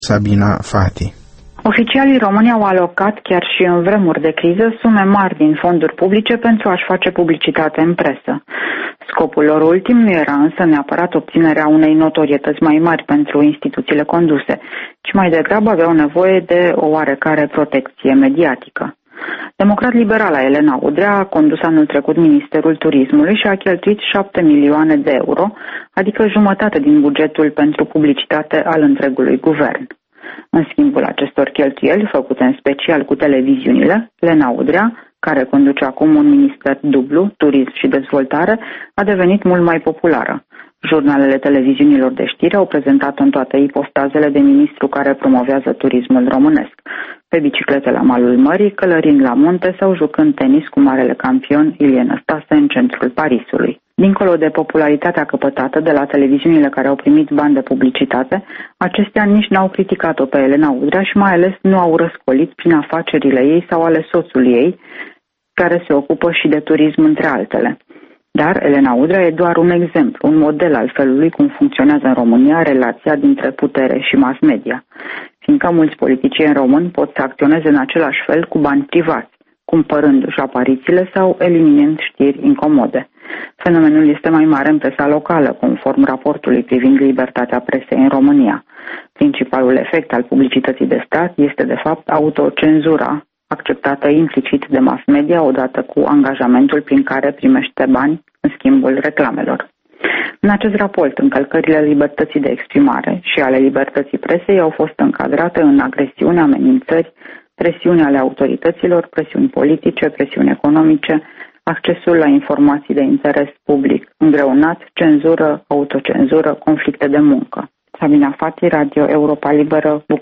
Sabina Fati. Oficialii români au alocat, chiar și în vremuri de criză, sume mari din fonduri publice pentru a-și face publicitate în presă. Scopul lor ultim nu era însă neapărat obținerea unei notorietăți mai mari pentru instituțiile conduse, ci mai degrabă aveau nevoie de o oarecare protecție mediatică. Democrat-liberala Elena Udrea a condus anul trecut Ministerul Turismului și a cheltuit 7 milioane de euro, adică jumătate din bugetul pentru publicitate al întregului guvern. În schimbul acestor cheltuieli, făcute în special cu televiziunile, Elena Udrea, care conduce acum un minister dublu, turism și dezvoltare, a devenit mult mai populară. Jurnalele televiziunilor de știri au prezentat-o în toate ipostazele de ministru care promovează turismul românesc, pe biciclete la malul mării, călărind la munte sau jucând tenis cu marele campion Ilie Năstase în centrul Parisului. Dincolo de popularitatea căpătată de la televiziunile care au primit bani de publicitate, acestea nici n-au criticat-o pe Elena Udrea și mai ales nu au răscolit prin afacerile ei sau ale soțului ei, care se ocupă și de turism între altele. Dar Elena Udrea e doar un exemplu, un model al felului cum funcționează în România relația dintre putere și mass media, fiindcă mulți politicieni români pot să acționeze în același fel cu bani privați, cumpărându-și aparițiile sau eliminând știri incomode. Fenomenul este mai mare în presa locală, conform raportului privind libertatea presei în România. Principalul efect al publicității de stat este, de fapt, autocenzura, acceptată implicit de mass media odată cu angajamentul prin care primește bani în schimbul reclamelor. În acest raport, încălcările libertății de exprimare și ale libertății presei au fost încadrate în agresiuni, amenințări, presiuni ale autorităților, presiuni politice, presiuni economice, accesul la informații de interes public îngreunat, cenzură, autocenzură, conflicte de muncă. Sabina Fati, Radio Europa Liberă,